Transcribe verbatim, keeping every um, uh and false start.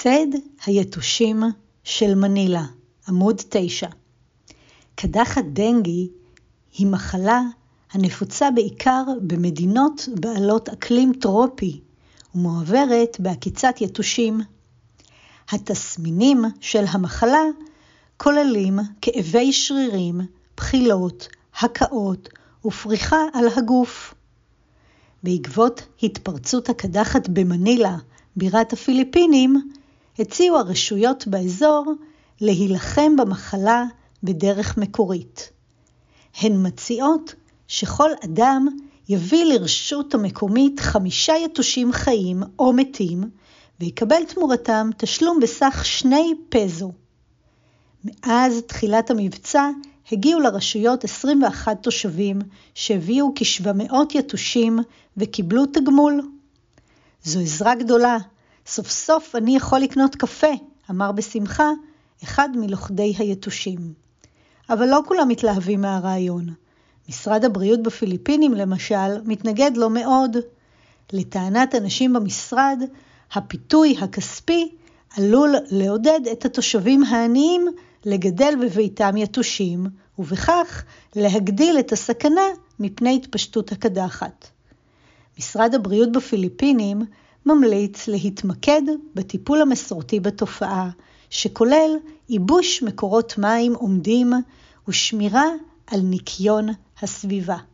ציד היתושים של מנילה, עמוד תשע. קדחת דנגי היא מחלה הנפוצה בעיקר במדינות בעלות אקלים טרופי ומועברת בעקיצת יתושים. התסמינים של המחלה כוללים כאבי שרירים, בחילות, הקאות ופריחה על הגוף. בעקבות התפרצות הקדחת במנילה, בירת הפיליפינים, הציעו הרשויות באזור להילחם במחלה בדרך מקורית. הן מציעות שכל אדם יביא לרשות המקומית חמישה יתושים חיים או מתים, ויקבל תמורתם תשלום בסך שני פזו. מאז תחילת המבצע הגיעו לרשויות עשרים ואחד תושבים שהביאו כשבע מאות יתושים וקיבלו תגמול. זו עזרה גדולה, סוף סוף אני יכול לקנות קפה, אמר בשמחה אחד מלוכדי היתושים. אבל לא כולם מתלהבים מהרעיון. משרד הבריאות בפיליפינים למשל מתנגד לו מאוד. לטענת אנשים במשרד, הפיתוי הכספי עלול לעודד את התושבים העניים לגדל בביתם יתושים, ובכך להגדיל את הסכנה מפני התפשטות הקדחת. משרד הבריאות בפיליפינים ממליץ להתמקד בטיפול המסורתי בתופעה, שכולל ייבוש מקורות מים עומדים ושמירה על ניקיון הסביבה.